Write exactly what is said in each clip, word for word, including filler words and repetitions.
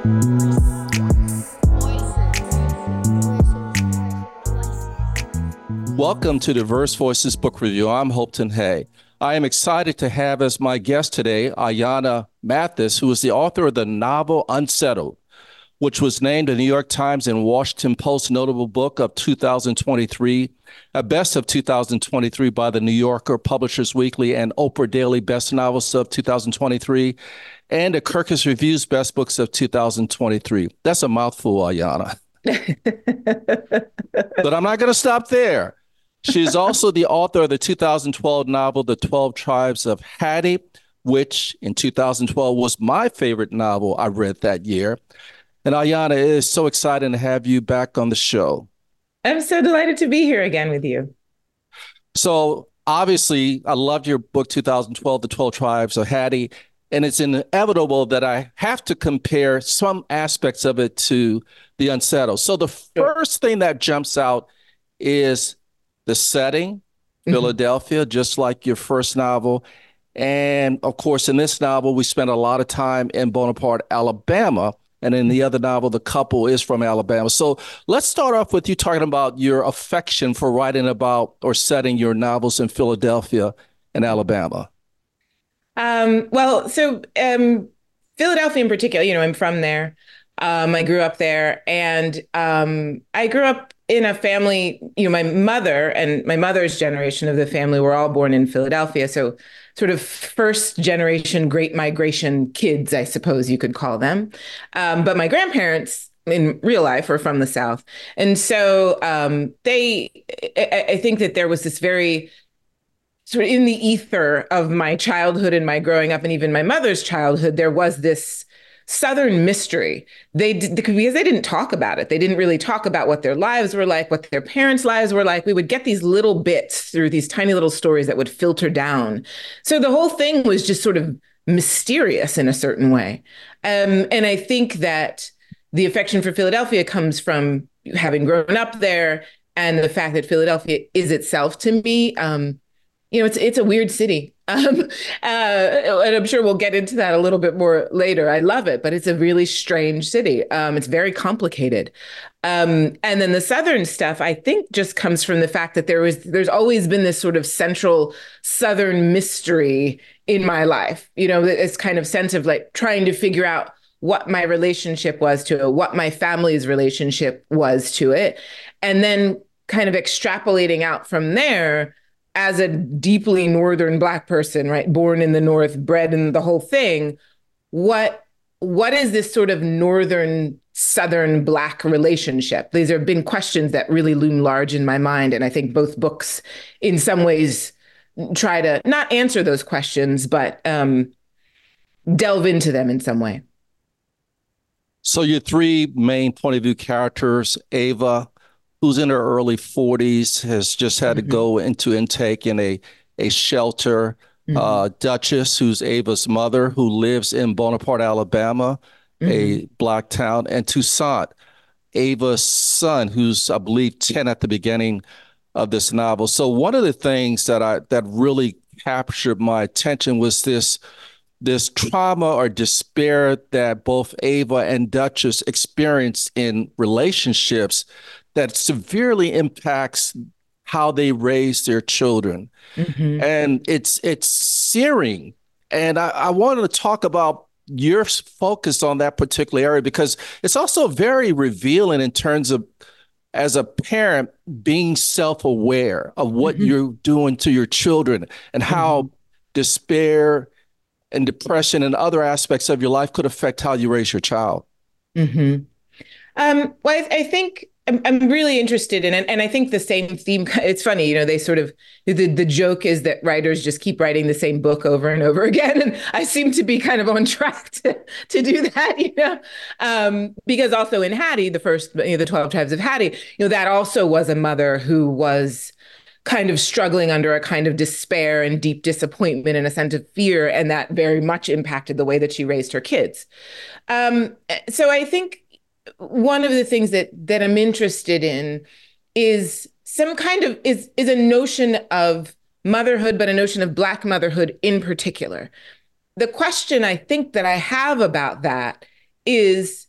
Welcome to Diverse Voices Book Review. I'm Holton Hay. I am excited to have as my guest today Ayanna Mathis, who is the author of the novel Unsettled, which was named the New York Times and Washington Post Notable Book of two thousand twenty-three, a Best of two thousand twenty-three by the New Yorker, Publishers Weekly, and Oprah Daily Best Novels of two thousand twenty-three, and a Kirkus Reviews Best Books of two thousand twenty-three. That's a mouthful, Ayanna. But I'm not going to stop there. She's also the author of the two thousand twelve novel, The twelve Tribes of Hattie, which in two thousand twelve was my favorite novel I read that year. And Ayanna, it is so exciting to have you back on the show. I'm so delighted to be here again with you. So obviously, I loved your book, two thousand twelve, The twelve Tribes of Hattie, and it's inevitable that I have to compare some aspects of it to The Unsettled. So the first thing that jumps out is the setting, Philadelphia, mm-hmm. just like your first novel. And of course, in this novel, we spent a lot of time in Bonaparte, Alabama. And in the other novel, the couple is from Alabama. So let's start off with you talking about your affection for writing about or setting your novels in Philadelphia and Alabama. Um, well, so um, Philadelphia in particular, you know, I'm from there. Um, I grew up there, and um, I grew up in a family, you know, my mother and my mother's generation of the family were all born in Philadelphia. So sort of first generation Great Migration kids, I suppose you could call them. Um, but my grandparents in real life were from the South. And so um, they, I, I think that there was this very sort of in the ether of my childhood and my growing up, and even my mother's childhood, there was this Southern mystery. They did, because they didn't talk about it. They didn't really talk about what their lives were like, what their parents' lives were like. We would get these little bits through these tiny little stories that would filter down. So the whole thing was just sort of mysterious in a certain way. Um, and I think that the affection for Philadelphia comes from having grown up there, and the fact that Philadelphia is itself, to me, um, you know, it's it's a weird city. Um, uh, and I'm sure we'll get into that a little bit more later. I love it, but it's a really strange city. Um, it's very complicated. Um, and then the Southern stuff, I think, just comes from the fact that there was there's always been this sort of central Southern mystery in my life. You know, this kind of sense of like trying to figure out what my relationship was to it, what my family's relationship was to it, and then kind of extrapolating out from there as a deeply Northern Black person, right, born in the North, bred in the whole thing, what what is this sort of Northern Southern Black relationship? These have been questions that really loom large in my mind, and I think both books, in some ways, try to not answer those questions, but um, delve into them in some way. So your three main point of view characters, Ava, who's in her early forties, has just had mm-hmm. to go into intake in a, a shelter. Mm-hmm. Uh, Duchess, who's Ava's mother, who lives in Bonaparte, Alabama, mm-hmm. a Black town, and Toussaint, Ava's son, who's, I believe, ten at the beginning of this novel. So one of the things that I that really captured my attention was this this trauma or despair that both Ava and Duchess experienced in relationships that severely impacts how they raise their children. Mm-hmm. And it's it's searing. And I, I wanted to talk about your focus on that particular area, because it's also very revealing in terms of, as a parent, being self-aware of what mm-hmm. you're doing to your children and how mm-hmm. despair and depression and other aspects of your life could affect how you raise your child. Mm-hmm. Um, well, I, I think I'm, I'm really interested in it. And I think the same theme, it's funny, you know, they sort of, the, the joke is that writers just keep writing the same book over and over again. And I seem to be kind of on track to, to do that, you know, um, because also in Hattie, the first, you know, the twelve Tribes of Hattie, you know, that also was a mother who was kind of struggling under a kind of despair and deep disappointment and a sense of fear. And that very much impacted the way that she raised her kids. Um, so I think one of the things that that I'm interested in is some kind of is is a notion of motherhood, but a notion of Black motherhood in particular. The question I think that I have about that is,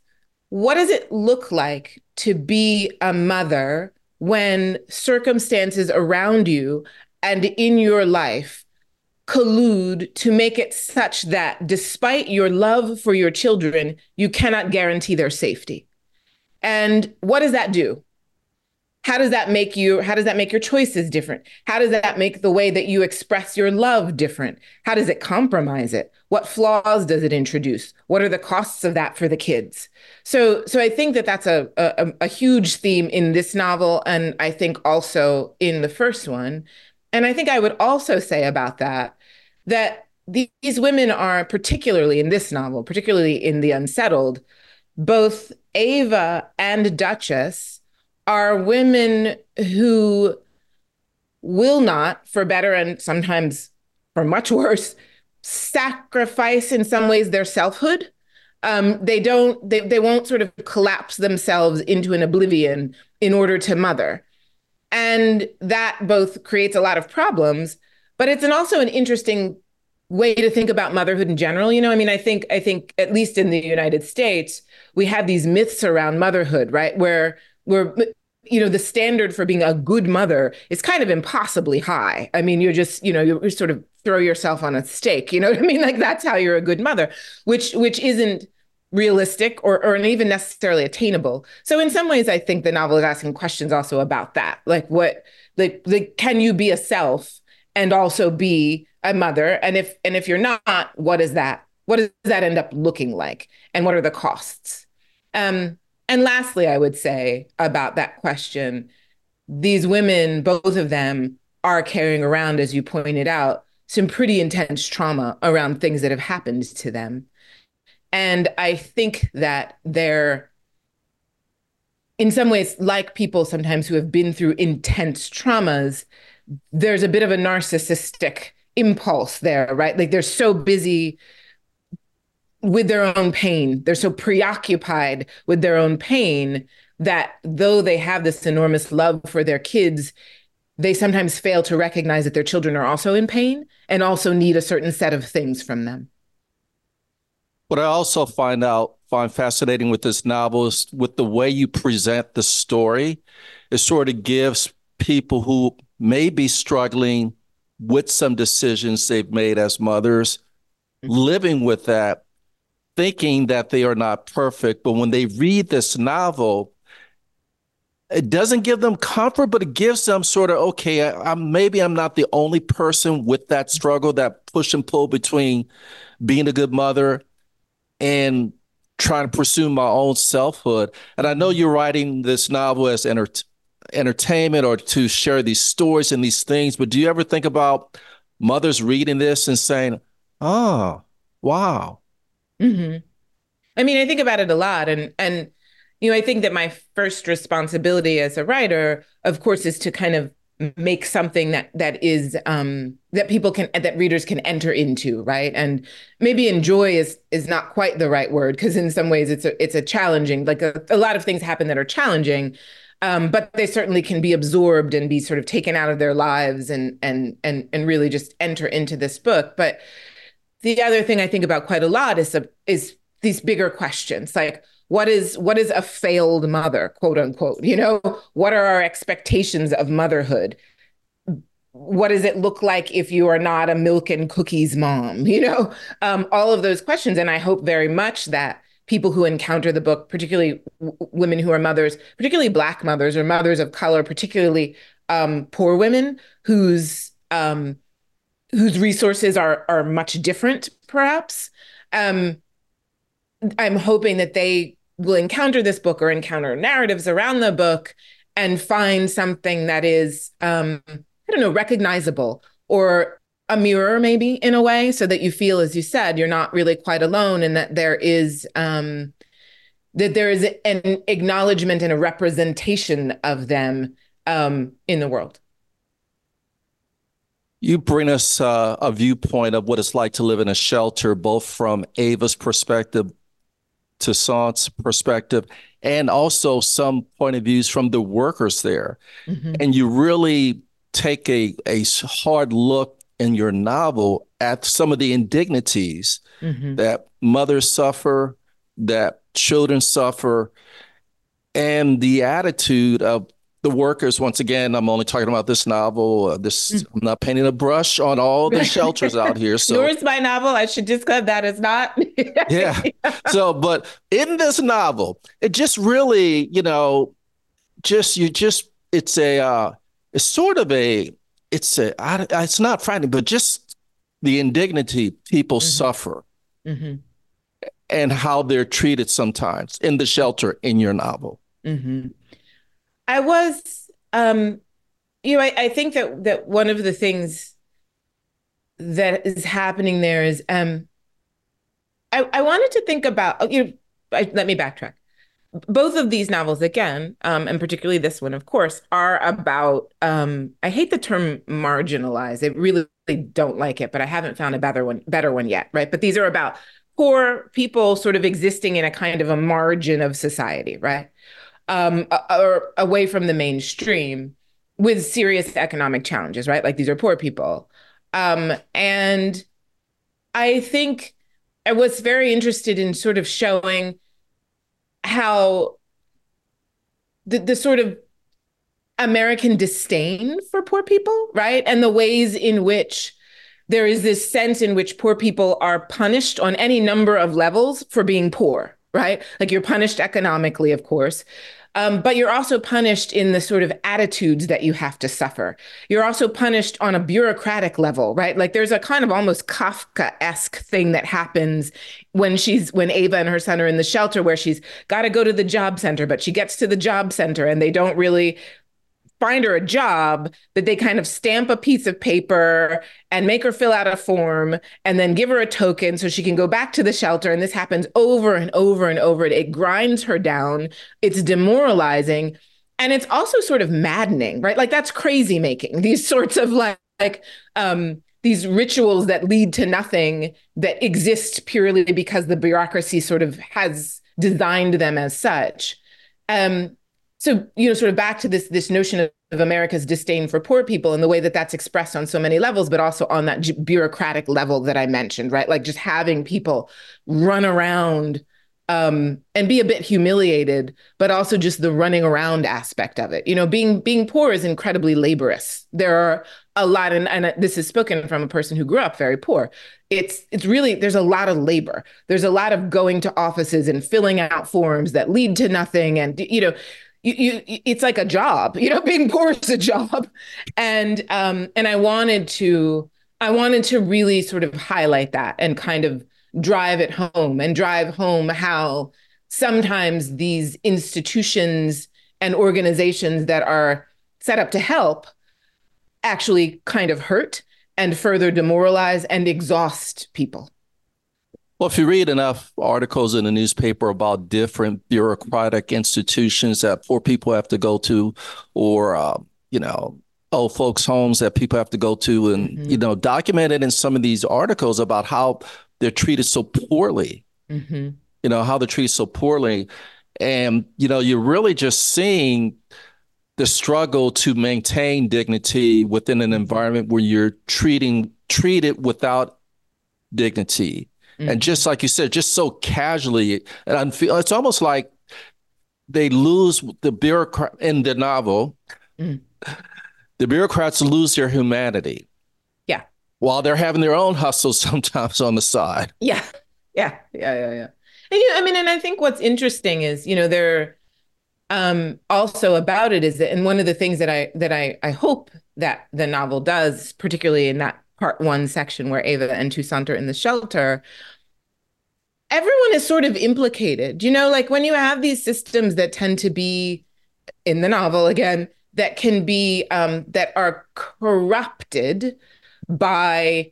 what does it look like to be a mother when circumstances around you and in your life collude to make it such that despite your love for your children, you cannot guarantee their safety? And what does that do? How does that make you, how does that make your choices different? How does that make the way that you express your love different? How does it compromise it? What flaws does it introduce? What are the costs of that for the kids? So, so I think that that's a, a, a huge theme in this novel, and I think also in the first one. And I think I would also say about that, that these women are, particularly in this novel, particularly in The Unsettled, both Ava and Duchess are women who will not, for better and sometimes for much worse, sacrifice in some ways their selfhood. Um, they don't, they, they won't sort of collapse themselves into an oblivion in order to mother. And that both creates a lot of problems, but it's an also an interesting way to think about motherhood in general. You know, I mean, I think, I think at least in the United States, we have these myths around motherhood, right? Where we're, you know, the standard for being a good mother is kind of impossibly high. I mean, you're just, you know, you, you sort of throw yourself on a stake, you know what I mean? Like that's how you're a good mother, which, which isn't realistic or, or even necessarily attainable. So in some ways, I think the novel is asking questions also about that. Like what, like, like can you be a self and also be a mother? And if, and if you're not, what is that? What does that end up looking like? And what are the costs? Um, and lastly, I would say about that question, these women, both of them are carrying around, as you pointed out, some pretty intense trauma around things that have happened to them. And I think that they're, in some ways, like people sometimes who have been through intense traumas, there's a bit of a narcissistic impulse there, right? Like they're so busy with their own pain. They're so preoccupied with their own pain that though they have this enormous love for their kids, they sometimes fail to recognize that their children are also in pain and also need a certain set of things from them. What I also find out find fascinating with this novel is with the way you present the story. It sort of gives people who may be struggling with some decisions they've made as mothers, living with that, thinking that they are not perfect. But when they read this novel, it doesn't give them comfort, but it gives them sort of, okay, I, I'm maybe I'm not the only person with that struggle, that push and pull between being a good mother and trying to pursue my own selfhood. And I know you're writing this novel as enter- entertainment or to share these stories and these things, but do you ever think about mothers reading this and saying, oh, wow. Mm-hmm. I mean, I think about it a lot. And, and, you know, I think that my first responsibility as a writer, of course, is to kind of make something that that is um, that people can that readers can enter into, right? And maybe enjoy is is not quite the right word, because in some ways it's a it's a challenging, like a, a lot of things happen that are challenging, um, but they certainly can be absorbed and be sort of taken out of their lives and and and and really just enter into this book. But the other thing I think about quite a lot is a, is these bigger questions, like what is what is a failed mother, quote unquote? You know, what are our expectations of motherhood? What does it look like if you are not a milk and cookies mom? You know, um, all of those questions. And I hope very much that people who encounter the book, particularly w- women who are mothers, particularly Black mothers or mothers of color, particularly um, poor women whose um, whose resources are are much different, perhaps. Um, I'm hoping that they will encounter this book or encounter narratives around the book and find something that is, um, I don't know, recognizable or a mirror maybe in a way, so that you feel, as you said, you're not really quite alone, and that there is um, that there is an acknowledgement and a representation of them um, in the world. You bring us uh, a viewpoint of what it's like to live in a shelter, both from Ava's perspective, Toussaint's perspective, and also some point of views from the workers there. Mm-hmm. And you really take a, a hard look in your novel at some of the indignities mm-hmm. that mothers suffer, that children suffer, and the attitude of the workers. Once again, I'm only talking about this novel. Uh, this I'm not painting a brush on all the shelters out here. So nor is my novel. I should just cut that is not. yeah. So, but in this novel, it just really, you know, just you just it's a uh, it's sort of a it's a I, it's not frightening, but just the indignity people mm-hmm. suffer. Mm-hmm. And how they're treated sometimes in the shelter in your novel. Mm-hmm. I was, um, you know, I, I think that that one of the things that is happening there is, um, I, I wanted to think about, you know, I, let me backtrack. Both of these novels, again, um, and particularly this one, of course, are about, um, I hate the term marginalized. I really don't like it, but I haven't found a better one, better one yet, right? But these are about poor people sort of existing in a kind of a margin of society, right? Um, or away from the mainstream with serious economic challenges, right? Like these are poor people. Um, and I think I was very interested in sort of showing how the, the sort of American disdain for poor people, right? And the ways in which there is this sense in which poor people are punished on any number of levels for being poor, right? Like you're punished economically, of course, um, but you're also punished in the sort of attitudes that you have to suffer. You're also punished on a bureaucratic level, right? Like there's a kind of almost Kafka-esque thing that happens when she's when Ava and her son are in the shelter, where she's got to go to the job center, but she gets to the job center and they don't really find her a job, that they kind of stamp a piece of paper and make her fill out a form and then give her a token so she can go back to the shelter. And this happens over and over and over. It grinds her down. It's demoralizing. And it's also sort of maddening, right? Like that's crazy making, these sorts of like, like um, these rituals that lead to nothing, that exist purely because the bureaucracy sort of has designed them as such. Um, So, you know, sort of back to this this notion of, of America's disdain for poor people and the way that that's expressed on so many levels, but also on that g- bureaucratic level that I mentioned, right? Like just having people run around um, and be a bit humiliated, but also just the running around aspect of it. You know, being being poor is incredibly laborious. There are a lot, and, and this is spoken from a person who grew up very poor. It's it's really, there's a lot of labor. There's a lot of going to offices and filling out forms that lead to nothing. And, you know, You, you, it's like a job, you know, being poor is a job. And um, and I wanted to, I wanted to really sort of highlight that and kind of drive it home and drive home how sometimes these institutions and organizations that are set up to help actually kind of hurt and further demoralize and exhaust people. Well, if you read enough articles in the newspaper about different bureaucratic institutions that poor people have to go to, or, uh, you know, old folks' homes that people have to go to, and, mm-hmm. you know, documented in some of these articles about how they're treated so poorly, mm-hmm. you know, how they're treated so poorly. And, you know, you're really just seeing the struggle to maintain dignity within an environment where you're treating treated without dignity. Mm-hmm. And just like you said, just so casually, and I feel it's almost like they lose the bureaucrat in the novel. Mm. The bureaucrats lose their humanity. Yeah. While they're having their own hustles sometimes on the side. Yeah. Yeah. Yeah. Yeah. Yeah. And, you know, I mean, and I think what's interesting is, you know, they're um, also about it is that, and one of the things that I that I I hope that the novel does, particularly in that part one section where Ava and Toussaint are in the shelter, everyone is sort of implicated. You know, like when you have these systems that tend to be, in the novel again, that can be, um, that are corrupted by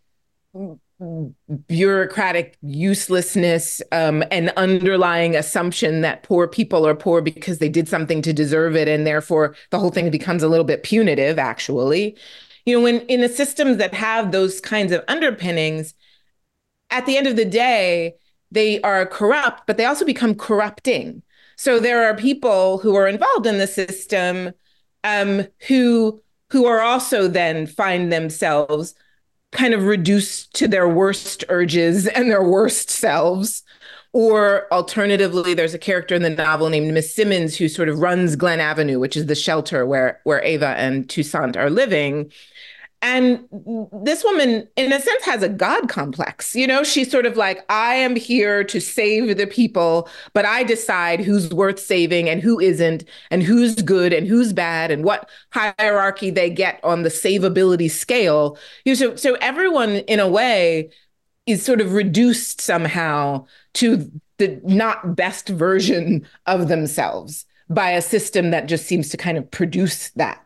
bureaucratic uselessness, um, and underlying assumption that poor people are poor because they did something to deserve it, and therefore the whole thing becomes a little bit punitive, actually. You know, when in the systems that have those kinds of underpinnings, at the end of the day, they are corrupt, but they also become corrupting. So there are people who are involved in the system um, who who are also then find themselves kind of reduced to their worst urges and their worst selves. Or alternatively, there's a character in the novel named Miss Simmons who sort of runs Glen Avenue, which is the shelter where where Ava and Toussaint are living. And this woman, in a sense, has a God complex. You know, she's sort of like, I am here to save the people, but I decide who's worth saving and who isn't, and who's good and who's bad, and what hierarchy they get on the savability scale. You know, so, so everyone, in a way, is sort of reduced somehow to the not best version of themselves by a system that just seems to kind of produce that.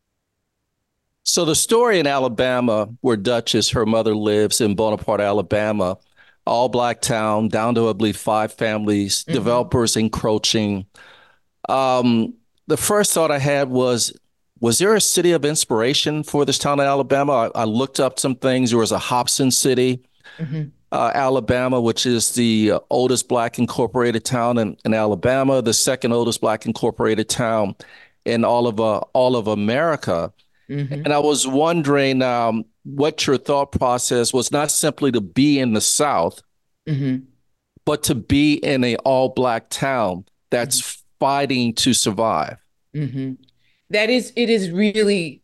So the story in Alabama, where Duchess, her mother, lives in Bonaparte, Alabama, all black town, down to, I believe, five families, mm-hmm. developers encroaching. Um, the first thought I had was, was there a city of inspiration for this town in Alabama? I, I looked up some things. There was a Hobson City, mm-hmm. uh, Alabama, which is the uh, oldest black incorporated town in, in Alabama, the second oldest black incorporated town in all of uh, all of America. Mm-hmm. And I was wondering um, what your thought process was, not simply to be in the South, mm-hmm. but to be in a all black town that's mm-hmm. fighting to survive. Mm-hmm. That is, it is really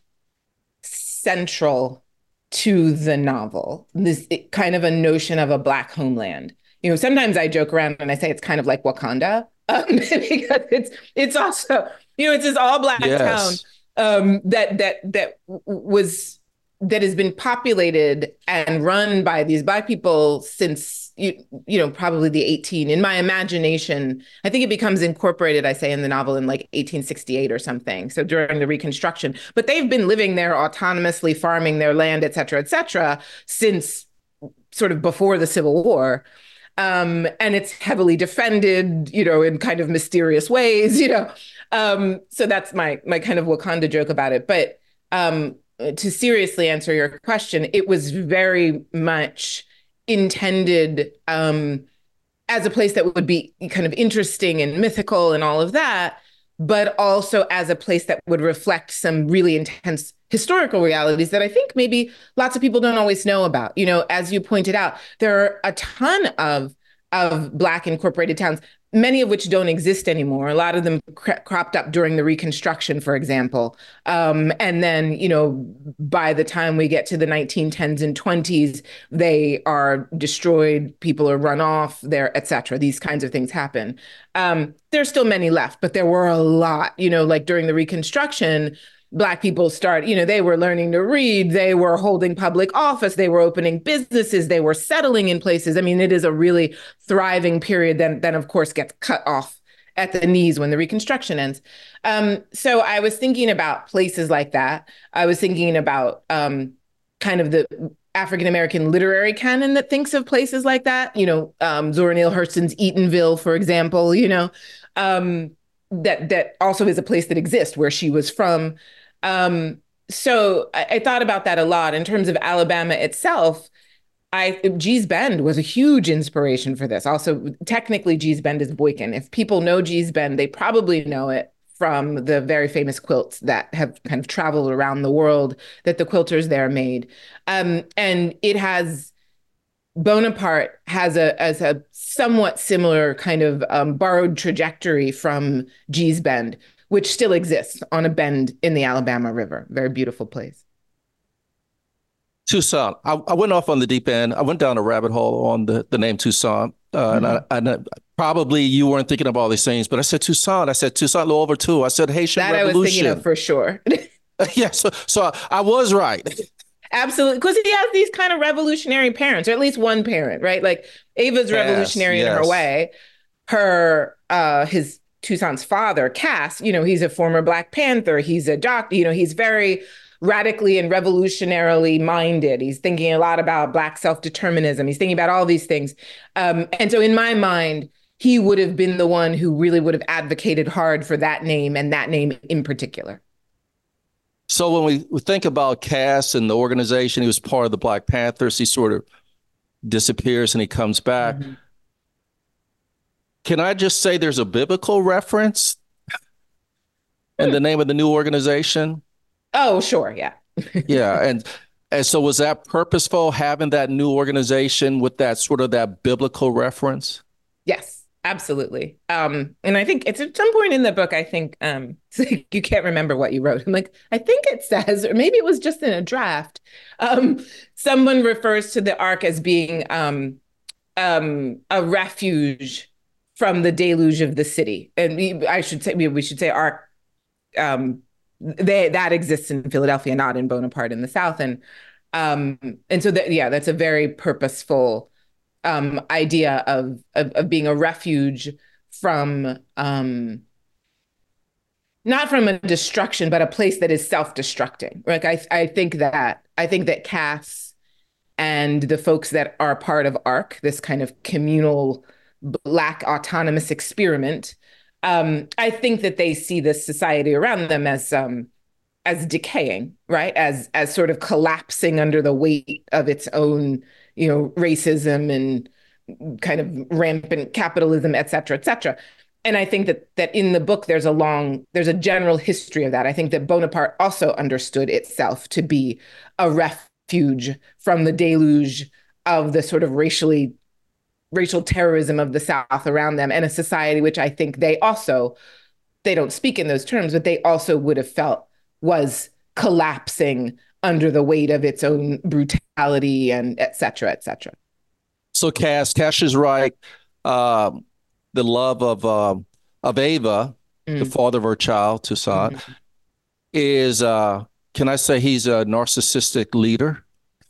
central to the novel, this it, kind of a notion of a black homeland. You know, sometimes I joke around and I say it's kind of like Wakanda, um, because it's it's also, you know, it's this all black yes. town. Um, that that that was that has been populated and run by these black people since you you know probably the eighteen in my imagination. I think it becomes incorporated, I say in the novel, in like eighteen sixty-eight or something. So during the Reconstruction, but they've been living there autonomously, farming their land, et cetera, et cetera, since sort of before the Civil War. Um, and it's heavily defended, you know, in kind of mysterious ways, you know. Um, so that's my my kind of Wakanda joke about it. But um, to seriously answer your question, it was very much intended um, as a place that would be kind of interesting and mythical and all of that, but also as a place that would reflect some really intense historical realities that I think maybe lots of people don't always know about. You know, as you pointed out, there are a ton of of Black incorporated towns, many of which don't exist anymore. A lot of them cr- cropped up during the Reconstruction, for example. Um, and then, you know, by the time we get to the nineteen tens and twenties, they are destroyed, people are run off, there, et cetera. These kinds of things happen. Um, there's still many left, but there were a lot, you know, like during the Reconstruction, Black people start, you know, they were learning to read, they were holding public office, they were opening businesses, they were settling in places. I mean, it is a really thriving period that then, of course, gets cut off at the knees when the Reconstruction ends. Um, so I was thinking about places like that. I was thinking about um, kind of the African-American literary canon that thinks of places like that. You know, um, Zora Neale Hurston's Eatonville, for example, you know, um, that that also is a place that exists where she was from. Um, so I, I thought about that a lot in terms of Alabama itself. I Gee's Bend was a huge inspiration for this. Also, technically, Gee's Bend is Boykin. If people know Gee's Bend, they probably know it from the very famous quilts that have kind of traveled around the world that the quilters there made. Um, and it has, Bonaparte has a as a somewhat similar kind of um, borrowed trajectory from Gee's Bend, which still exists on a bend in the Alabama River. Very beautiful place. Toussaint. I, I went off on the deep end. I went down a rabbit hole on the, the name Toussaint. Uh, mm-hmm. and, I, and I, probably you weren't thinking of all these things, but I said Toussaint. I said Toussaint Louverture. I said Haitian that Revolution. I was thinking of for sure. yeah, so, so I was right. Absolutely. Because he has these kind of revolutionary parents, or at least one parent, right? Like Ava's yes, revolutionary yes. in her way. Her, uh, his Toussaint's father, Cass, you know, he's a former Black Panther. He's a doctor, you know, he's very radically and revolutionarily minded. He's thinking a lot about Black self-determinism. He's thinking about all these things. Um, and so in my mind, he would have been the one who really would have advocated hard for that name and that name in particular. So when we, we think about Cass and the organization, he was part of the Black Panthers. He sort of disappears and he comes back. Mm-hmm. Can I just say there's a biblical reference in the name of the new organization? Oh, sure. Yeah. yeah. And And so was that purposeful, having that new organization with that sort of that biblical reference? Yes, absolutely. Um, and I think it's at some point in the book, I think um, you can't remember what you wrote. I'm like, I think it says, or maybe it was just in a draft. Um, someone refers to the ark as being um, um, a refuge from the deluge of the city. And we, I should say, we, we should say ark, um, they, that exists in Philadelphia, not in Bonaparte in the South. And um, and so that, yeah, that's a very purposeful um, idea of, of of being a refuge from um, not from a destruction, but a place that is self-destructing. Like I I think that I think that Cass and the folks that are part of ARC, this kind of communal Black autonomous experiment, um, I think that they see this society around them as um, as decaying, right? As as sort of collapsing under the weight of its own, you know, racism and kind of rampant capitalism, et cetera, et cetera. And I think that that in the book there's a long, there's a general history of that. I think that Bonaparte also understood itself to be a refuge from the deluge of the sort of racially racial terrorism of the South around them, and a society which I think they also, they don't speak in those terms, but they also would have felt was collapsing under the weight of its own brutality and et cetera, et cetera. So Cass, Cash is right. Um, the love of um, of Ava, mm. the father of her child, Toussaint, mm-hmm. is, uh, can I say he's a narcissistic leader?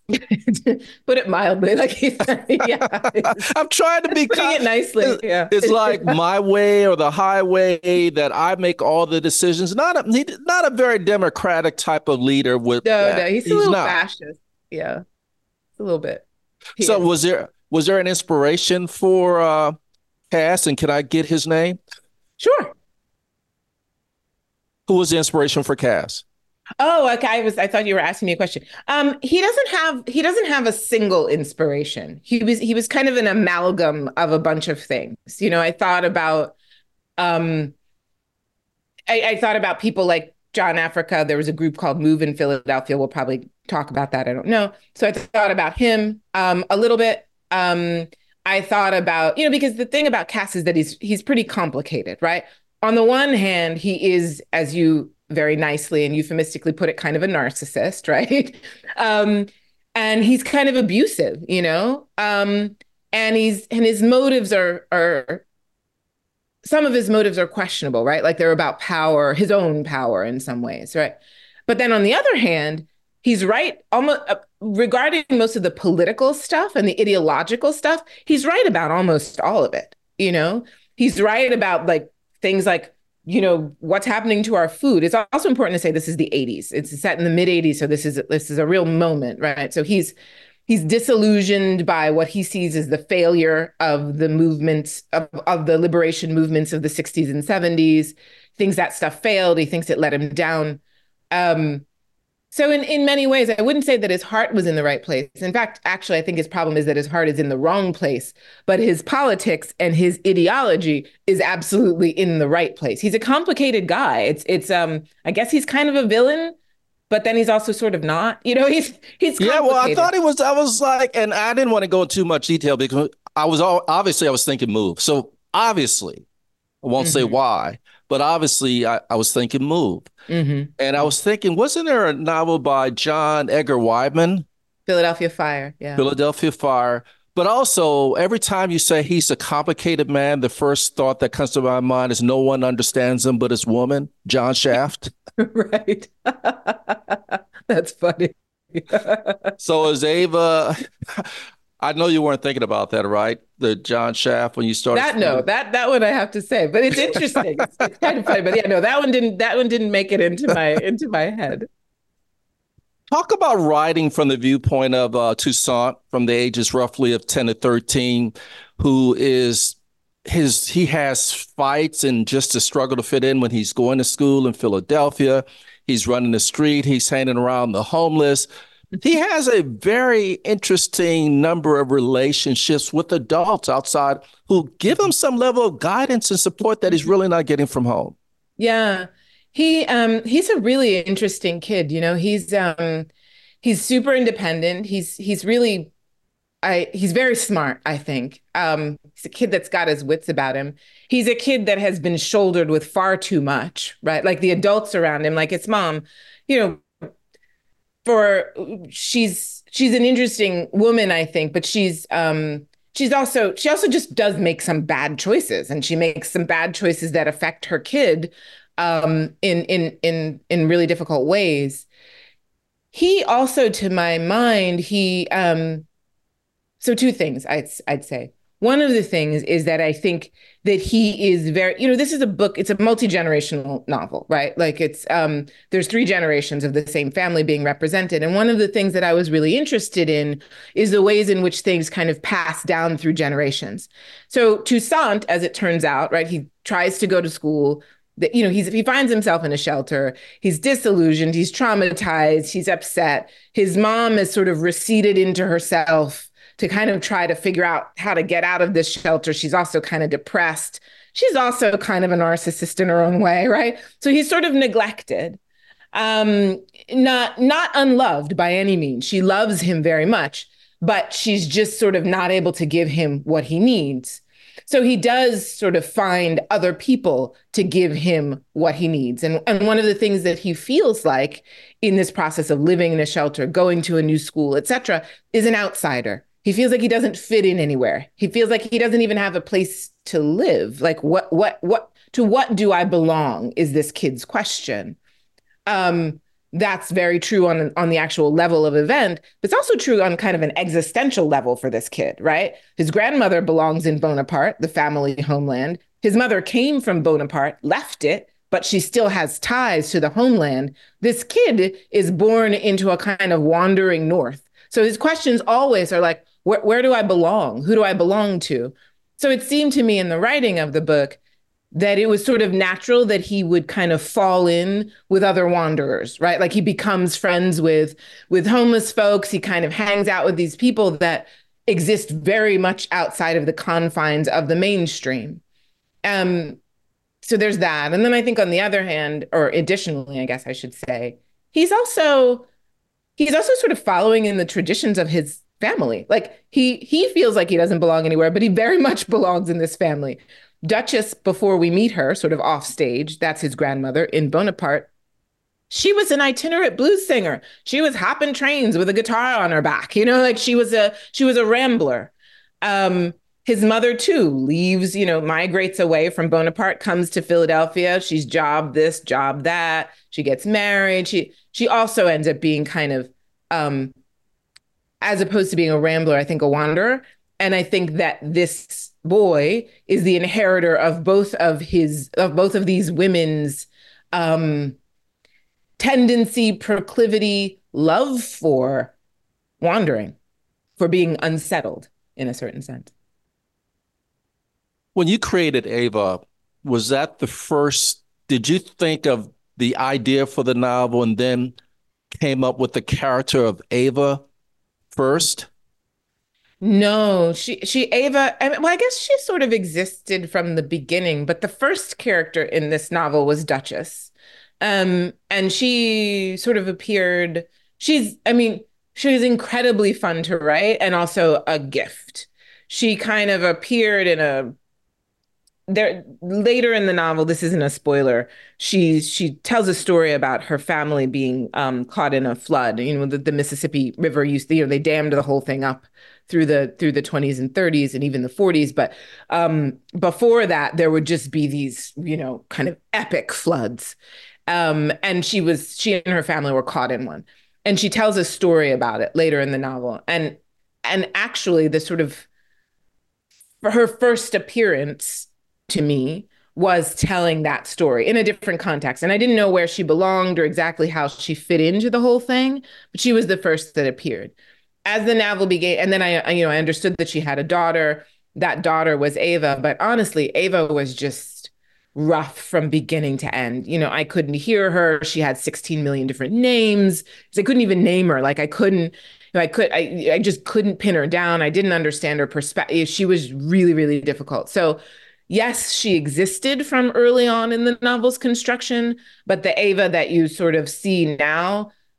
Put it mildly, like he's, yeah. I'm trying to be putting kind, it nicely. It's, yeah, it's like my way or the highway, that I make all the decisions. Not a he, not a very democratic type of leader. With no, that. no, he's, he's a little not. fascist. Yeah, a little bit. He so is. was there was there an inspiration for uh, Cass, and can I get his name? Sure. Who was the inspiration for Cass? Oh, okay. I was. I thought you were asking me a question. Um, he doesn't have. He doesn't have a single inspiration. He was. He was kind of an amalgam of a bunch of things. You know, I thought about. Um, I, I thought about people like John Africa. There was a group called Move in Philadelphia. We'll probably talk about that. I don't know. So I thought about him um, a little bit. Um, I thought about, you know, because the thing about Cass is that he's he's pretty complicated, right? On the one hand, he is, as you very nicely and euphemistically put it, kind of a narcissist, right? um, and he's kind of abusive, you know? Um, and he's and his motives are are some of his motives are questionable, right? Like they're about power, his own power in some ways, right? But then on the other hand, he's right almost uh, regarding most of the political stuff and the ideological stuff. He's right about almost all of it, you know? He's right about like things like, you know, what's happening to our food. It's also important to say this is the eighties. It's set in the mid eighties. So this is this is a real moment, right? So he's he's disillusioned by what he sees as the failure of the movements of, of the liberation movements of the sixties and seventies. Thinks that stuff failed. He thinks it let him down. Um, so in, in many ways, I wouldn't say that his heart was in the right place. In fact, actually, I think his problem is that his heart is in the wrong place, but his politics and his ideology is absolutely in the right place. He's a complicated guy. It's, it's, um, I guess he's kind of a villain, but then he's also sort of not, you know, he's, he's yeah, well, I thought he was, I was like, and I didn't want to go into too much detail because I was all, obviously I was thinking Move. So obviously, I won't mm-hmm. say why, but obviously I, I was thinking Move. Mm-hmm. And I was thinking, wasn't there a novel by John Edgar Wideman? Philadelphia Fire, yeah. Philadelphia Fire. But also, every time you say he's a complicated man, the first thought that comes to my mind is no one understands him but his woman, John Shaft. Right. That's funny. So is Ava... I know you weren't thinking about that, right? The John Shaft when you started. That no, that that one I have to say, but it's interesting. it's, it's kind of funny, but yeah, no, that one didn't. That one didn't make it into my into my head. Talk about writing from the viewpoint of uh, Toussaint from the ages roughly of ten to thirteen, who is his he has fights and just a struggle to fit in when he's going to school in Philadelphia. He's running the street. He's hanging around the homeless. He has a very interesting number of relationships with adults outside who give him some level of guidance and support that he's really not getting from home. Yeah, he um, he's a really interesting kid. You know, he's um, He's super independent. He's he's really I he's very smart, I think. Um, he's a kid that's got his wits about him. He's a kid that has been shouldered with far too much, right? Like the adults around him, like its mom, you know, for she's she's an interesting woman, I think, but she's um she's also she also just does make some bad choices, and she makes some bad choices that affect her kid um in in in in really difficult ways. He also, to my mind, he um so two things I'd I'd say. One of the things is that I think that he is very, you know, this is a book, it's a multi-generational novel, right? Like it's um there's three generations of the same family being represented. And one of the things that I was really interested in is the ways in which things kind of pass down through generations. So Toussaint, as it turns out, right, he tries to go to school. That, you know, he's he finds himself in a shelter. He's disillusioned, he's traumatized, he's upset. His mom is sort of receded into herself to kind of try to figure out how to get out of this shelter. She's also kind of depressed. She's also kind of a narcissist in her own way, right? So he's sort of neglected, um, not not unloved by any means. She loves him very much, but she's just sort of not able to give him what he needs. So he does sort of find other people to give him what he needs. And, and one of the things that he feels like in this process of living in a shelter, going to a new school, et cetera, is an outsider. He feels like he doesn't fit in anywhere. He feels like he doesn't even have a place to live. Like what, what, what, to what do I belong is this kid's question. Um, that's very true on, on the actual level of event, but it's also true on kind of an existential level for this kid, right? His grandmother belongs in Bonaparte, the family homeland. His mother came from Bonaparte, left it, but she still has ties to the homeland. This kid is born into a kind of wandering north. So his questions always are like, where, where do I belong? Who do I belong to? So it seemed to me in the writing of the book that it was sort of natural that he would kind of fall in with other wanderers, right? Like he becomes friends with, with homeless folks. He kind of hangs out with these people that exist very much outside of the confines of the mainstream. Um, so there's that. And then I think on the other hand, or additionally, I guess I should say, he's also he's also sort of following in the traditions of his family. Like he he feels like he doesn't belong anywhere, but he very much belongs in this family. Duchess, before we meet her, sort of off stage, that's his grandmother in Bonaparte. She was an itinerant blues singer. She was hopping trains with a guitar on her back. You know, like she was a she was a rambler. Um, his mother too leaves, you know, migrates away from Bonaparte, comes to Philadelphia. She's job this, job that. She gets married. She she also ends up being kind of, um, as opposed to being a rambler, I think a wanderer. And I think that this boy is the inheritor of both of his of both of these women's um, tendency, proclivity, love for wandering, for being unsettled in a certain sense. When you created Ava, was that the first, did you think of the idea for the novel and then came up with the character of Ava first? No, she she Ava, I mean, well, I guess she sort of existed from the beginning, but the first character in this novel was Duchess. Um, and she sort of appeared, she's, I mean, she's incredibly fun to write and also a gift. She kind of appeared in a there later in the novel, this isn't a spoiler. She she tells a story about her family being um, caught in a flood. You know, the, the Mississippi River used to, you know, they dammed the whole thing up through the through the twenties and thirties and even the forties. But um, before that, there would just be these, you know, kind of epic floods. Um, and she was she and her family were caught in one. And she tells a story about it later in the novel. And and actually, the sort of her first appearance to me was telling that story in a different context. And I didn't know where she belonged or exactly how she fit into the whole thing, but she was the first that appeared. As the novel began, and then I, I you know, I understood that she had a daughter. That daughter was Ava, but honestly, Ava was just rough from beginning to end. You know, I couldn't hear her. She had sixteen million different names. I couldn't even name her. Like I couldn't, you know, I could, I, I just couldn't pin her down. I didn't understand her perspective. She was really, really difficult. So yes, she existed from early on in the novel's construction, but the Ava that you sort of see now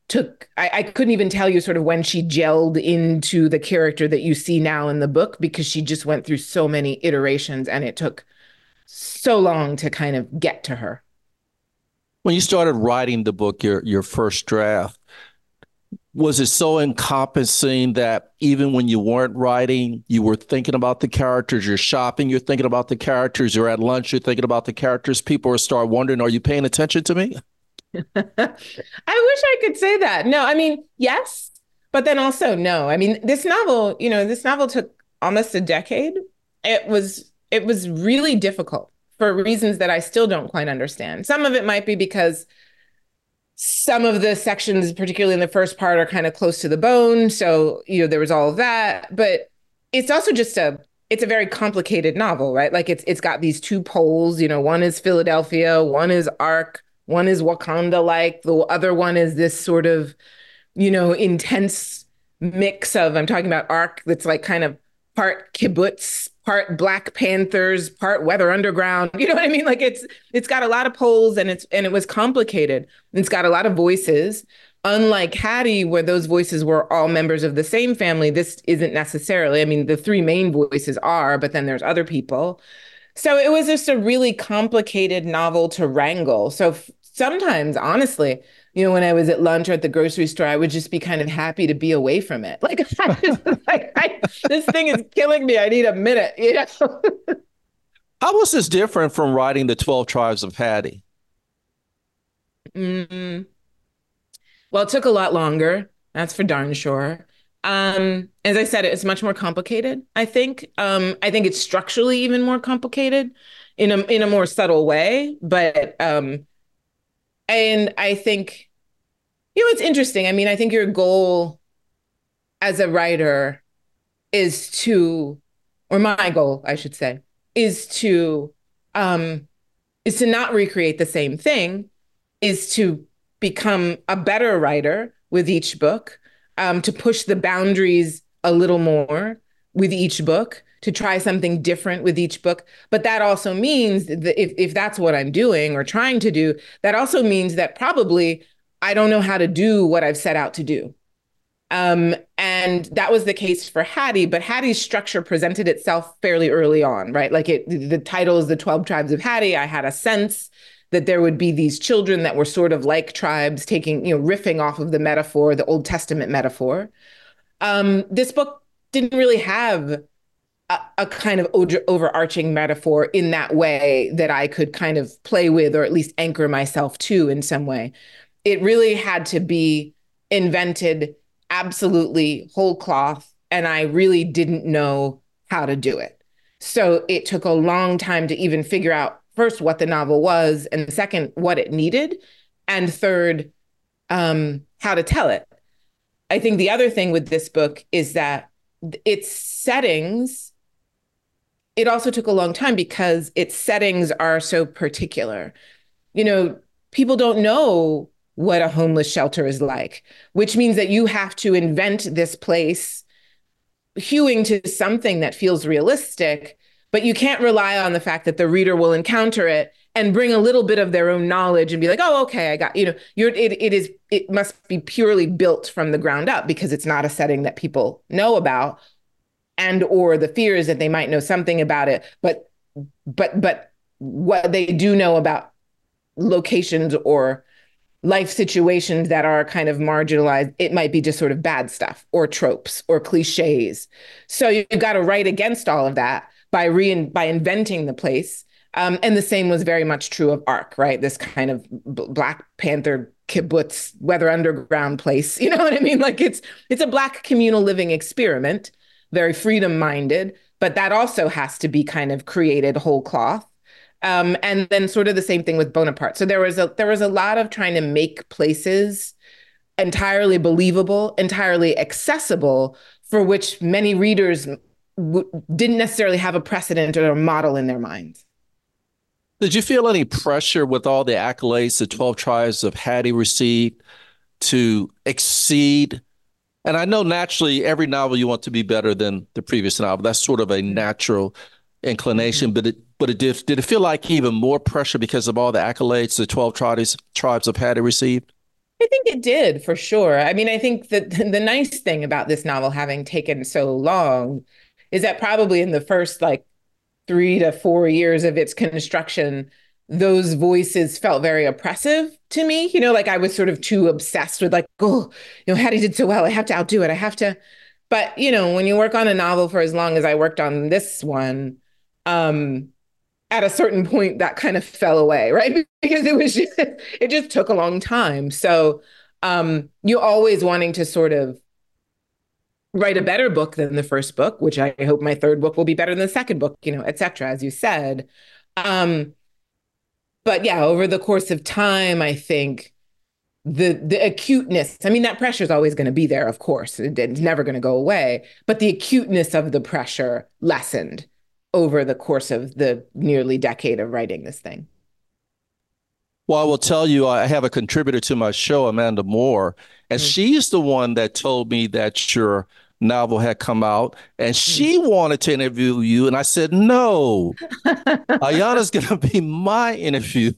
took, I, I couldn't even tell you sort of when she gelled into the character that you see now in the book, because she just went through so many iterations and it took so long to kind of get to her. When you started writing the book, your your first draft, was it so encompassing that even when you weren't writing, you were thinking about the characters? You're shopping, you're thinking about the characters. You're at lunch, you're thinking about the characters. People will start wondering, are you paying attention to me? I wish I could say that. No, I mean, yes, but then also no. I mean, this novel, you know, this novel took almost a decade. It was it was really difficult for reasons that I still don't quite understand. Some of it might be because some of the sections, particularly in the first part, are kind of close to the bone. So, you know, there was all of that. But it's also just a it's a very complicated novel, right? Like it's it's got these two poles, you know, one is Philadelphia, one is Ark, one is Wakanda like, the other one is this sort of, you know, intense mix of, I'm talking about Ark that's like kind of part kibbutz, part Black Panthers, part Weather Underground. You know what I mean? Like it's it's got a lot of poles and it's and it was complicated. It's got a lot of voices. Unlike Hattie, where those voices were all members of the same family, this isn't necessarily. I mean, the three main voices are, but then there's other people. So it was just a really complicated novel to wrangle. So f- sometimes, honestly, you know, when I was at lunch or at the grocery store, I would just be kind of happy to be away from it. Like, I just, like I, this thing is killing me. I need a minute, you know? How was this different from writing the twelve Tribes of Hattie? Mm, well, it took a lot longer. That's for darn sure. Um, as I said, it's much more complicated, I think. Um, I think it's structurally even more complicated in a in a more subtle way. But um, and I think, you know, it's interesting. I mean, I think your goal as a writer is to, or my goal, I should say, is to um, is to not recreate the same thing, is to become a better writer with each book, um, to push the boundaries a little more with each book, to try something different with each book. But that also means that if, if that's what I'm doing or trying to do, that also means that probably I don't know how to do what I've set out to do. Um, and that was the case for Hattie, but Hattie's structure presented itself fairly early on, right? Like it, the title is The twelve Tribes of Hattie. I had a sense that there would be these children that were sort of like tribes, taking, you know, riffing off of the metaphor, the Old Testament metaphor. Um, this book didn't really have a, a kind of over, overarching metaphor in that way that I could kind of play with or at least anchor myself to in some way. It really had to be invented absolutely whole cloth, and I really didn't know how to do it. So it took a long time to even figure out, first, what the novel was, and second, what it needed, and third, um, how to tell it. I think the other thing with this book is that its settings, it also took a long time because its settings are so particular. You know, people don't know what a homeless shelter is like, which means that you have to invent this place, hewing to something that feels realistic, but you can't rely on the fact that the reader will encounter it and bring a little bit of their own knowledge and be like, oh, okay, I got, you know, you're, it, it is, it must be purely built from the ground up because it's not a setting that people know about, and, or the fears that they might know something about it, but, but, but what they do know about locations or life situations that are kind of marginalized, it might be just sort of bad stuff or tropes or cliches. So you've got to write against all of that by re by inventing the place. Um, and the same was very much true of Ark, right? This kind of B- Black Panther kibbutz, Weather Underground place. You know what I mean? Like it's it's a Black communal living experiment, very freedom minded, but that also has to be kind of created whole cloth. Um, and then sort of the same thing with Bonaparte. So there was a there was a lot of trying to make places entirely believable, entirely accessible, for which many readers w- didn't necessarily have a precedent or a model in their minds. Did you feel any pressure with all the accolades the twelve Tribes of Hattie received to exceed? And I know naturally every novel you want to be better than the previous novel. That's sort of a natural inclination, mm-hmm. but it but it did did it feel like even more pressure because of all the accolades the twelve tribes tribes of Hattie received? I think it did for sure. I mean, I think that the nice thing about this novel having taken so long is that probably in the first like three to four years of its construction, those voices felt very oppressive to me. You know, like I was sort of too obsessed with like, oh, you know, Hattie did so well. I have to outdo it. I have to. But, you know, when you work on a novel for as long as I worked on this one, um, at a certain point that kind of fell away, right? Because it was just, it just took a long time. So um, you're always wanting to sort of write a better book than the first book, which I hope my third book will be better than the second book, you know, et cetera, as you said. Um, but yeah, over the course of time, I think the the acuteness, I mean, that pressure is always going to be there, of course. It, it's never going to go away. But the acuteness of the pressure lessened over the course of the nearly decade of writing this thing. Well, I will tell you, I have a contributor to my show, Amanda Moore, and Mm, she's the one that told me that your novel had come out, and mm. she wanted to interview you. And I said, no, Ayana's going to be my interview.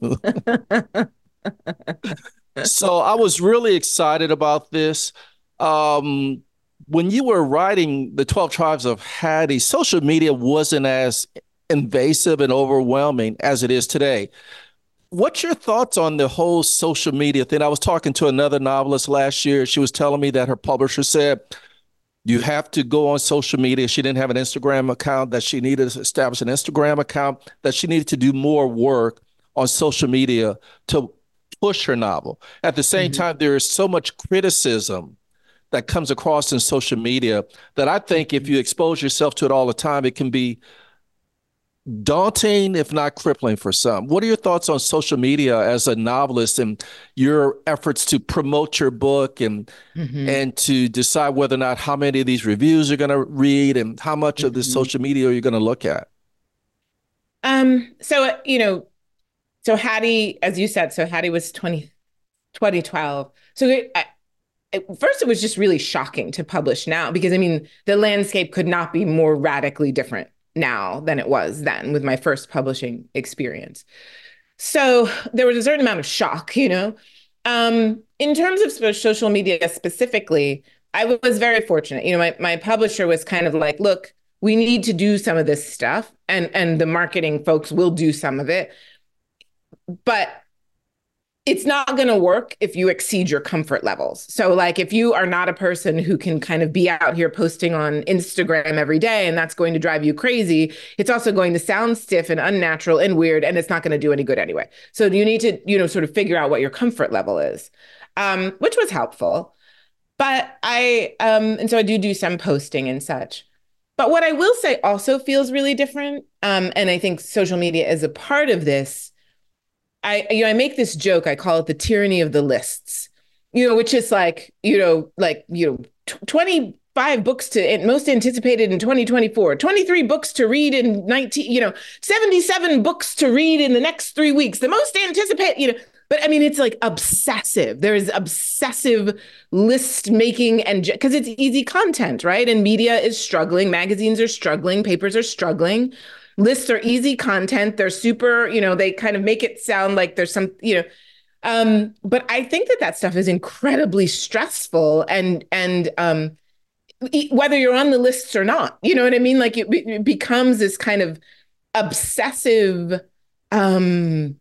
So I was really excited about this. Um, when you were writing the twelve Tribes of Hattie, social media wasn't as invasive and overwhelming as it is today. What's your thoughts on the whole social media thing? I was talking to another novelist last year. She was telling me that her publisher said, you have to go on social media. She didn't have an Instagram account, that she needed to establish an Instagram account, that she needed to do more work on social media to push her novel. At the same Mhm, time, there is so much criticism that comes across in social media that I think if mhm. you expose yourself to it all the time, it can be daunting, if not crippling for some. What are your thoughts on social media as a novelist and your efforts to promote your book and Mhm, and to decide whether or not how many of these reviews you're going to read and how much of this mhm. social media you're going to look at? Um, so, uh, you know, so Hattie, as you said, so Hattie was twenty twenty twelve. So it, I, at first it was just really shocking to publish now because I mean, the landscape could not be more radically different now than it was then with my first publishing experience. So there was a certain amount of shock, you know. Um, in terms of social media specifically, I was very fortunate. You know, my, my publisher was kind of like, look, we need to do some of this stuff, and and the marketing folks will do some of it, but it's not going to work if you exceed your comfort levels. So, like, if you are not a person who can kind of be out here posting on Instagram every day and that's going to drive you crazy, it's also going to sound stiff and unnatural and weird, and it's not going to do any good anyway. So, you need to, you know, sort of figure out what your comfort level is, um, which was helpful. But I, um, and so I do do some posting and such. But what I will say also feels really different. Um, and I think social media is a part of this. I, you know, I make this joke. I call it the tyranny of the lists, you know, which is like, you know, like, you know, twenty-five books to most anticipated in twenty twenty-four, twenty-three books to read in nineteen, you know, seventy-seven books to read in the next three weeks, the most anticipated, you know, but I mean, it's like obsessive. There is obsessive list making and because it's easy content, right? And media is struggling, magazines are struggling, papers are struggling. Lists are easy content. They're super, you know, they kind of make it sound like there's some, you know, um, but I think that that stuff is incredibly stressful and, and, um, whether you're on the lists or not, you know what I mean? Like it, it becomes this kind of obsessive, um,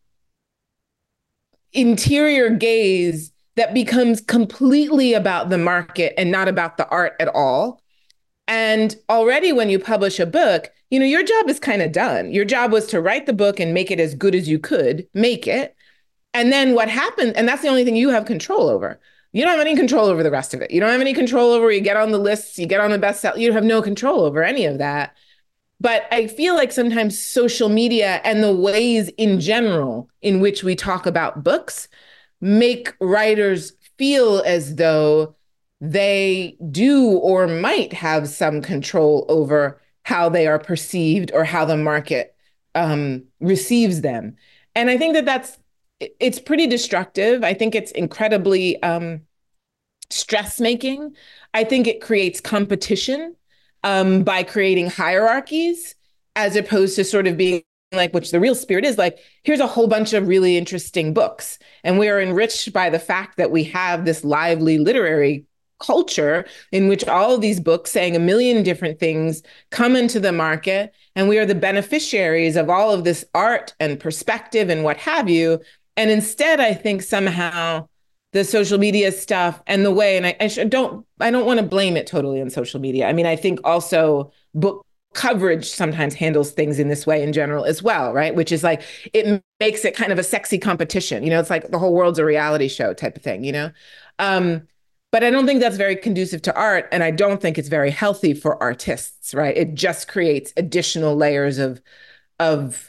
interior gaze that becomes completely about the market and not about the art at all. And already when you publish a book, you know, your job is kind of done. Your job was to write the book and make it as good as you could make it. And then what happened, and that's the only thing you have control over. You don't have any control over the rest of it. You don't have any control over you get on the lists, you get on the bestseller. You have no control over any of that. But I feel like sometimes social media and the ways in general in which we talk about books make writers feel as though they do or might have some control over how they are perceived or how the market um, receives them. And I think that that's it's pretty destructive. I think it's incredibly um, stress making. I think it creates competition um, by creating hierarchies as opposed to sort of being like, which the real spirit is like, here's a whole bunch of really interesting books. And we are enriched by the fact that we have this lively literary culture in which all of these books saying a million different things come into the market. And we are the beneficiaries of all of this art and perspective and what have you. And instead, I think somehow the social media stuff and the way, and I, I don't, I don't want to blame it totally on social media. I mean, I think also book coverage sometimes handles things in this way in general as well, right? Which is like, it makes it kind of a sexy competition. You know, it's like the whole world's a reality show type of thing, you know? Um, but I don't think that's very conducive to art. And I don't think it's very healthy for artists, right? It just creates additional layers of, of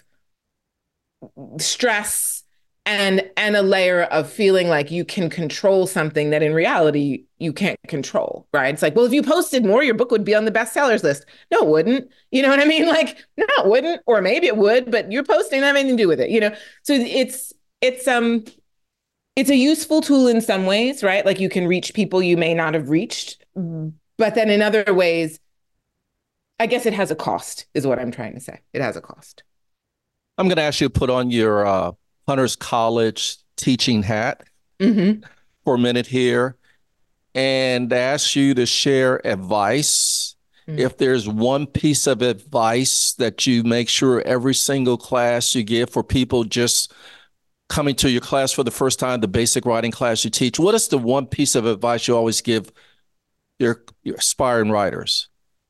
stress and and a layer of feeling like you can control something that in reality you can't control, right? It's like, well, if you posted more, your book would be on the bestsellers list. No, it wouldn't. You know what I mean? Like, no, it wouldn't. Or maybe it would, but you're posting doesn't have anything to do with it, you know? So it's it's um it's a useful tool in some ways, right? Like you can reach people you may not have reached, but then in other ways, I guess it has a cost, is what I'm trying to say. It has a cost. I'm going to ask you to put on your uh, Hunter's College teaching hat mm-hmm. for a minute here and ask you to share advice. Mm-hmm. If there's one piece of advice that you make sure every single class you give for people just coming to your class for the first time, the basic writing class you teach, what is the one piece of advice you always give your, your aspiring writers?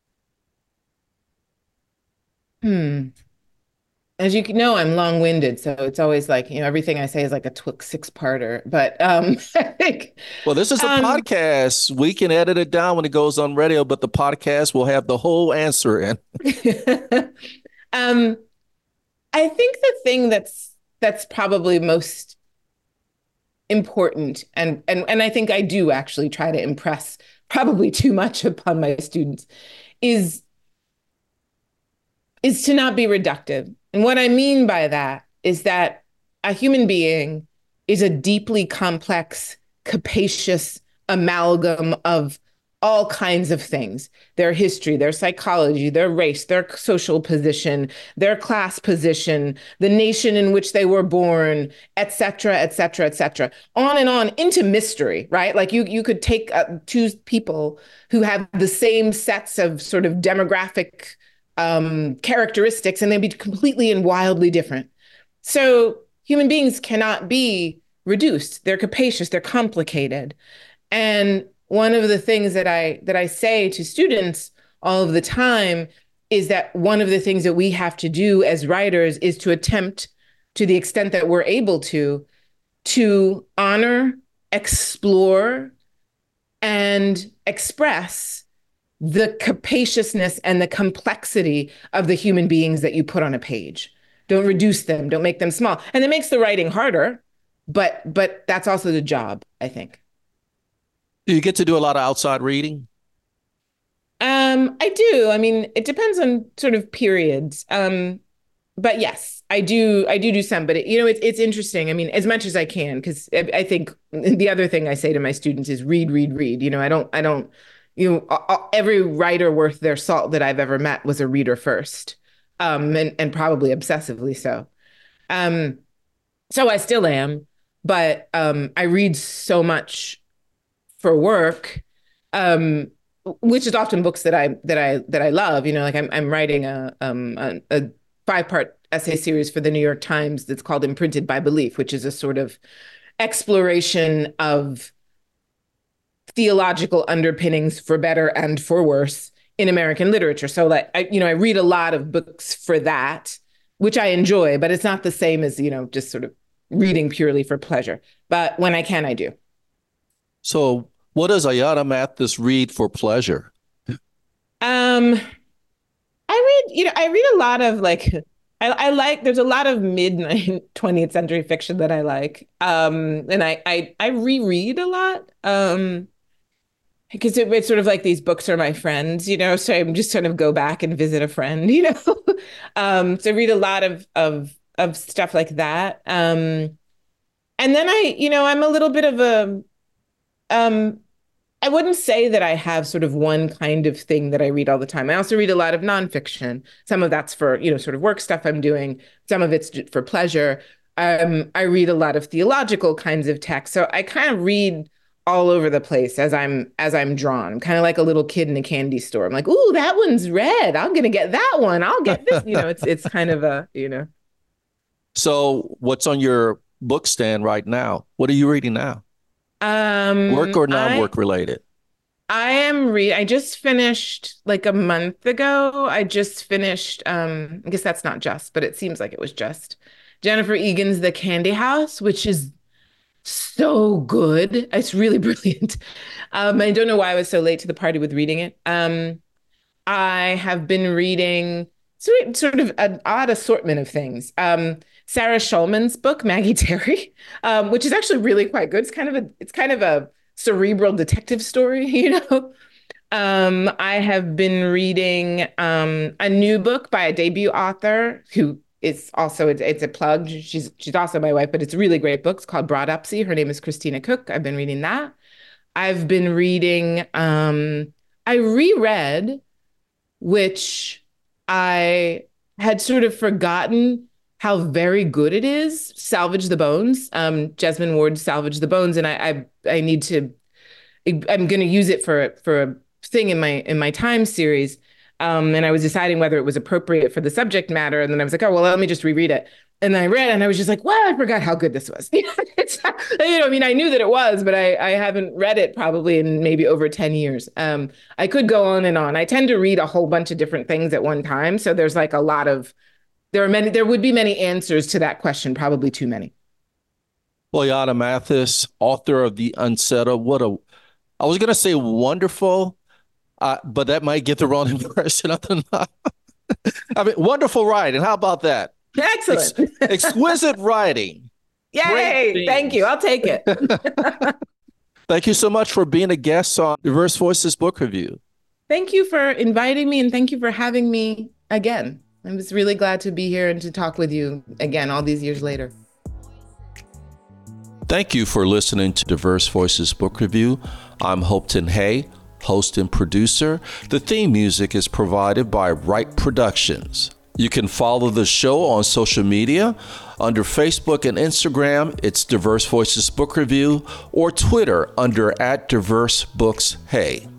Hmm. As you know, I'm long-winded, so it's always like, you know, everything I say is like a tw- six-parter. But um, I think, well, this is a um, podcast. We can edit it down when it goes on radio, but the podcast will have the whole answer in. um, I think the thing that's that's probably most important, and and and I think I do actually try to impress probably too much upon my students, is is to not be reductive. And what I mean by that is that a human being is a deeply complex, capacious amalgam of all kinds of things: their history, their psychology, their race, their social position, their class position, the nation in which they were born, et cetera, et cetera, et cetera, on and on into mystery, right? Like you, you could take uh, two people who have the same sets of sort of demographic um, characteristics, and they'd be completely and wildly different. So human beings cannot be reduced. They're capacious, they're complicated. And one of the things that I that I say to students all of the time is that one of the things that we have to do as writers is to attempt, to the extent that we're able to, to honor, explore, and express the capaciousness and the complexity of the human beings that you put on a page. Don't reduce them, don't make them small. And it makes the writing harder, but but that's also the job, I think. Do you get to do a lot of outside reading? Um, I do. I mean, it depends on sort of periods. Um, but yes, I do. I do do some. But it, you know, it's it's interesting. I mean, as much as I can, because I, I think the other thing I say to my students is read, read, read. You know, I don't. I don't. You know, every writer worth their salt that I've ever met was a reader first, um, and and probably obsessively so. Um, so I still am, but um, I read so much for work, um, which is often books that I that I that I love. You know, like I'm I'm writing a um a, a five part essay series for the New York Times that's called Imprinted by Belief, which is a sort of exploration of theological underpinnings for better and for worse in American literature. So like I, you know, I read a lot of books for that, which I enjoy, but it's not the same as, you know, just sort of reading purely for pleasure. But when I can, I do. So what does Ayanna Mathis read for pleasure? Um, I read, you know, I read a lot of like, I, I like, there's a lot of mid twentieth century fiction that I like. Um, and I, I, I reread a lot. Um, because it, it's sort of like these books are my friends, you know, so I'm just sort of go back and visit a friend, you know. um, so I read a lot of of of stuff like that. Um, and then I, you know, I'm a little bit of a, um, I wouldn't say that I have sort of one kind of thing that I read all the time. I also read a lot of nonfiction. Some of that's for, you know, sort of work stuff I'm doing. Some of it's for pleasure. Um, I read a lot of theological kinds of text. So I kind of read all over the place as I'm as I'm drawn. I'm kind of like a little kid in a candy store. I'm like, ooh, that one's red. I'm gonna get that one. I'll get this. You know, it's it's kind of a, you know. So what's on your book stand right now? What are you reading now? Um, Work or I non-work related? I am read. I just finished like a month ago. I just finished. Um, I guess that's not just, but it seems like it was just Jennifer Egan's The Candy House, which is so good. It's really brilliant. Um, I don't know why I was so late to the party with reading it. Um, I have been reading sort sort of an odd assortment of things. Um, Sarah Schulman's book, Maggie Terry, um, which is actually really quite good. It's kind of a it's kind of a cerebral detective story, you know. Um, I have been reading um, a new book by a debut author who is also it's, it's a plug. She's she's also my wife, but it's a really great book. It's called Broadupsy. Her name is Christina Cook. I've been reading that. I've been reading. Um, I reread, which I had sort of forgotten how very good it is. Salvage the Bones. Um, Jesmyn Ward's Salvage the Bones, and I I, I need to. I'm going to use it for for a thing in my in my Time series. Um, and I was deciding whether it was appropriate for the subject matter. And then I was like, oh, well, let me just reread it. And I read it and I was just like, well, I forgot how good this was. It's, you know, I mean, I knew that it was, but I, I haven't read it probably in maybe over ten years. Um, I could go on and on. I tend to read a whole bunch of different things at one time. So there's like a lot of, there are many, there would be many answers to that question, probably too many. Well, Jana Mathis, author of The Unsettled. What a, I was going to say wonderful, Uh, but that might get the wrong impression of the novel. I mean, wonderful writing. How about that? Excellent. Ex- exquisite writing. Yay. Thank you. I'll take it. Thank you so much for being a guest on Diverse Voices Book Review. Thank you for inviting me and thank you for having me again. I was really glad to be here and to talk with you again all these years later. Thank you for listening to Diverse Voices Book Review. I'm Hopeton Hay, host and producer. The theme music is provided by Wright Productions. You can follow the show on social media. Under Facebook and Instagram, it's Diverse Voices Book Review, or Twitter under at Diverse Books Hey.